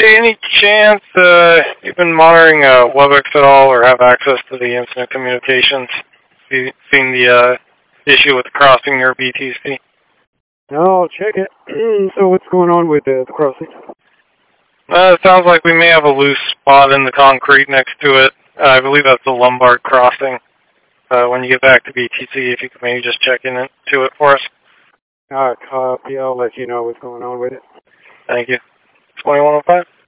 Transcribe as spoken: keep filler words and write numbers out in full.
Hey, any chance uh, you've been monitoring uh, WebEx at all, or have access to the incident communications? See, seen the uh, issue with the crossing near B T C? No, I'll check it. So what's going on with uh, the crossing? Uh, it sounds like we may have a loose spot in the concrete next to it. Uh, I believe that's the Lombard crossing. Uh, when you get back to B T C, if you could maybe just check into it for us. Alright, copy. I'll let you know what's going on with it. Thank you. twenty-one oh five?